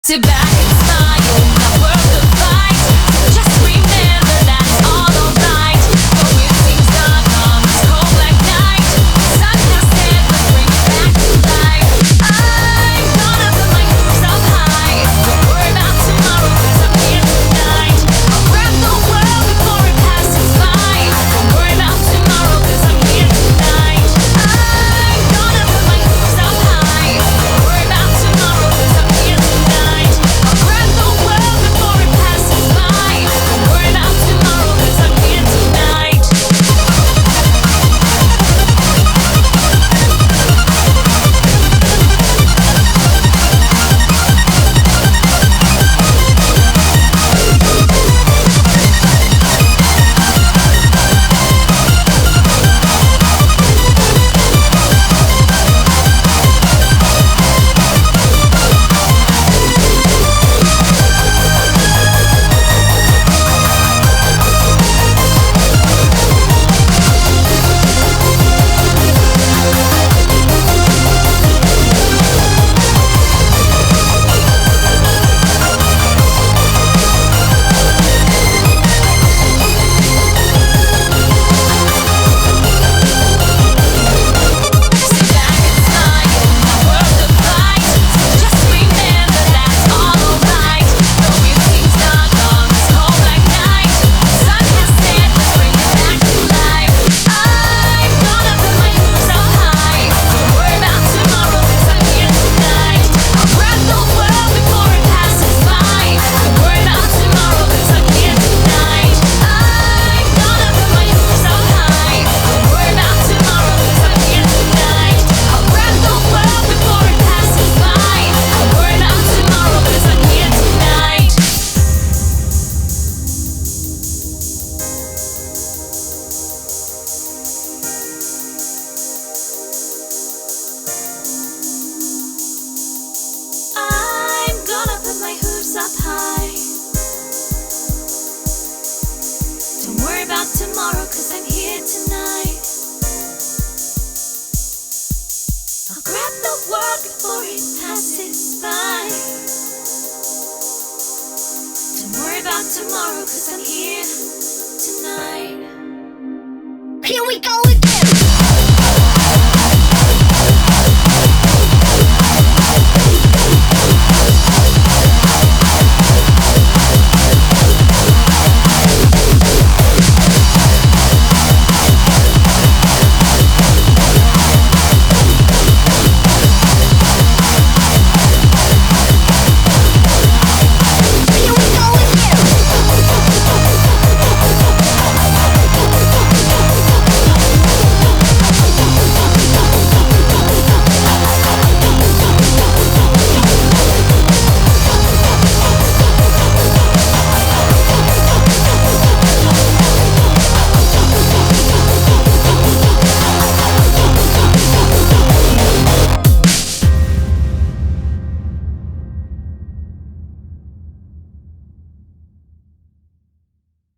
Sit back and smile, not worth the fight. Just remember that's all alright. Go with things that come, it's cold like night. Sun has set, let's bring it back to life. I'm gonna put my hopes up high. Don't worry about tomorrow, 'cause I'm here tonight. I'll grab the world before it passes by. Don't worry about tomorrow, 'cause I'm here tonight. I'm gonna put my hopes up high. Don't worry about tomorrow, 'cause I'm here tonight. I'll grab the world before it passes by. Don't worry about tomorrow, 'cause I'm here tonight. Sit back and smile, not worth the fight. Just remember that's all alright. Go with things that come, it's cold like night. Sun has set, let's bring it back to life. I'm gonna put my hopes up high. Don't worry about tomorrow, 'cause I'm here tonight. I'll grab the world before it passes by. Don't worry about tomorrow, 'cause I'm here tonight. I'm gonna put my hopes up high. Don't worry about tomorrow, 'cause I'm here tonight. I'll grab the world before it passes by. Don't worry about tomorrow, 'cause I'm here tonight. I'm gonna put my hooves up high. Don't worry about tomorrow, 'cause I'm here tonight. I'll grab the world before it passes by. Don't worry about tomorrow, 'cause I'm here tonight. Here we go again.